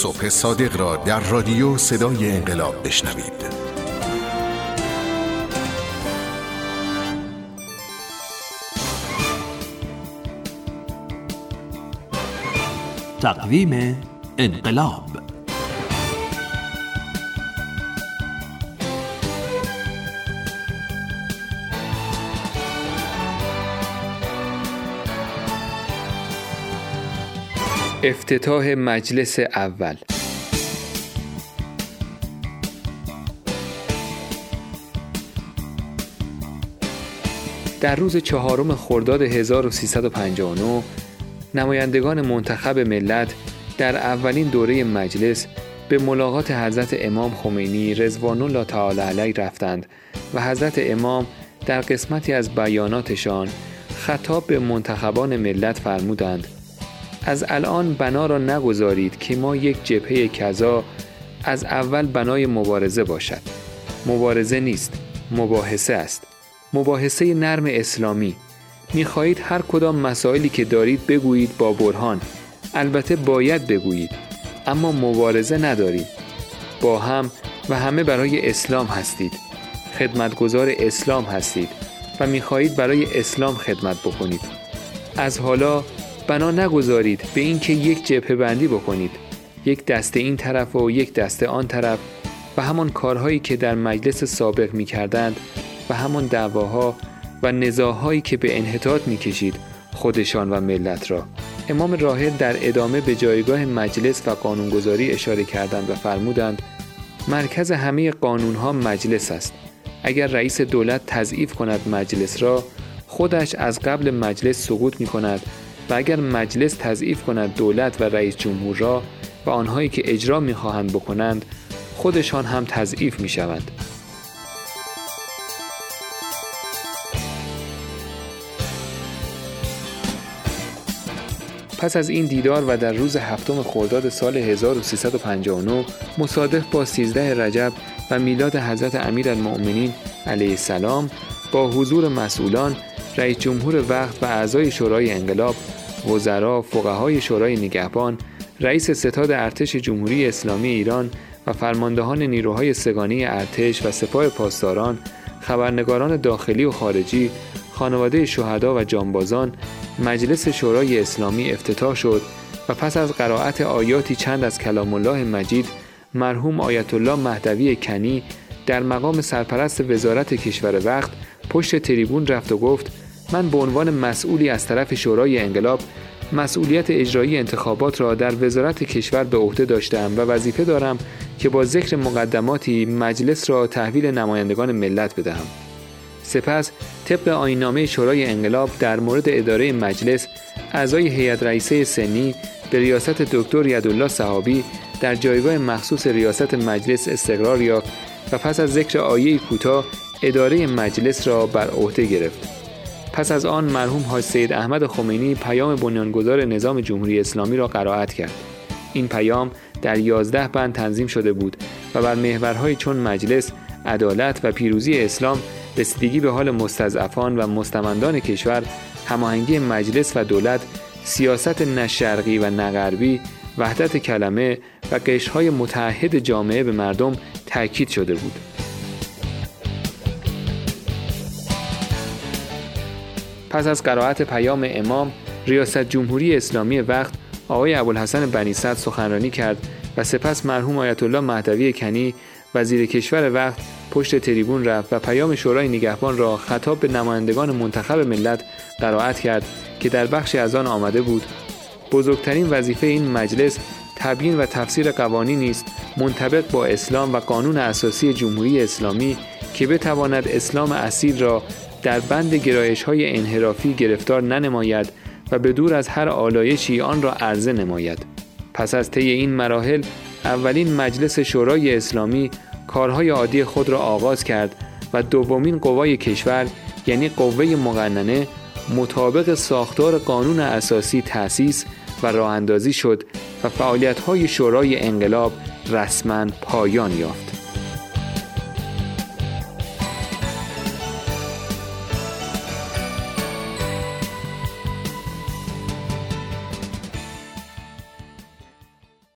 صبح صادق را در رادیو صدای انقلاب بشنوید. تقویم انقلاب. افتتاح مجلس اول. در روز 4 خرداد 1359 نمایندگان منتخب ملت در اولین دوره مجلس به ملاقات حضرت امام خمینی رضوان الله تعالی علیه رفتند و حضرت امام در قسمتی از بیاناتشان خطاب به منتخبان ملت فرمودند: از الان بنا را نگذارید که ما یک جبهه کذا از اول بنای مبارزه باشد. مبارزه نیست، مباحثه است. مباحثه نرم اسلامی. می‌خواهید هر کدام مسائلی که دارید بگویید با برهان. البته باید بگویید، اما مبارزه ندارید. با هم و همه برای اسلام هستید. خدمتگزار اسلام هستید و می‌خواهید برای اسلام خدمت بکنید. از حالا بنا نگذارید به این که یک جبهه بندی بکنید، یک دسته این طرف و یک دسته آن طرف و همان کارهایی که در مجلس سابق می کردند و همان دعواها و نزاعهایی که به انحطاط می کشید خودشان و ملت را. امام راحل در ادامه به جایگاه مجلس و قانونگذاری اشاره کردند و فرمودند: مرکز همه قانونها مجلس است. اگر رئیس دولت تضعیف کند مجلس را، خودش از قبل مجلس سقوط می کند و اگر مجلس تضعیف کند دولت و رئیس جمهور را و آنهایی که اجرا می‌خواهند بکنند، خودشان هم تضعیف می‌شوند. پس از این دیدار و در روز 7 خرداد سال 1359 مصادف با 13 رجب و میلاد حضرت امیرالمؤمنین علیه السلام، با حضور مسئولان، رئیس جمهور وقت و اعضای شورای انقلاب، وزرا، فقهای شورای نگهبان، رئیس ستاد ارتش جمهوری اسلامی ایران و فرماندهان نیروهای سگانی ارتش و سپاه پاسداران، خبرنگاران داخلی و خارجی، خانواده شهدا و جانبازان، مجلس شورای اسلامی افتتاح شد و پس از قرائت آیاتی چند از کلام الله مجید، مرحوم آیت الله مهدوی کنی در مقام سرپرست وزارت کشور وقت پشت تریبون رفت و گفت: من به عنوان مسئولی از طرف شورای انقلاب مسئولیت اجرایی انتخابات را در وزارت کشور به عهده داشتم و وظیفه دارم که با ذکر مقدماتی مجلس را تحویل نمایندگان ملت بدهم. سپس طبق آیین‌نامه شورای انقلاب در مورد اداره مجلس، اعضای هیئت رئیسه سنی به ریاست دکتر یدالله صحابی در جایگاه مخصوص ریاست مجلس استقرار یافت و پس از ذکر آیه کوتاه اداره مجلس را بر عهده گرفت. پس از آن مرحوم حاج سید احمد خمینی پیام بنیانگذار نظام جمهوری اسلامی را قرائت کرد. این پیام در 11 بند تنظیم شده بود و بر محورهای چون مجلس، عدالت و پیروزی اسلام، رسیدگی به حال مستضعفان و مستمندان کشور، هماهنگی مجلس و دولت، سیاست نه شرقی و نه غربی، وحدت کلمه و قشرهای متعهد جامعه به مردم تأکید شده بود. پس از قرائت پیام امام، ریاست جمهوری اسلامی وقت آقای ابوالحسن بنی صدر سخنرانی کرد و سپس مرحوم آیت الله مهدوی کنی وزیر کشور وقت پشت تریبون رفت و پیام شورای نگهبان را خطاب به نمایندگان منتخب ملت قرائت کرد که در بخشی از آن آمده بود: بزرگترین وظیفه این مجلس تبیین و تفسیر قوانینی است منطبق با اسلام و قانون اساسی جمهوری اسلامی که بتواند اسلام اصیل را در بند گرایش‌های انحرافی گرفتار ننماید و به دور از هر آلایشی آن را عرضه نماید. پس از طی این مراحل، اولین مجلس شورای اسلامی کارهای عادی خود را آغاز کرد و دومین قوای کشور یعنی قوه مقننه مطابق ساختار قانون اساسی تأسیس و راه اندازی شد و فعالیت‌های شورای انقلاب رسما پایان یافت.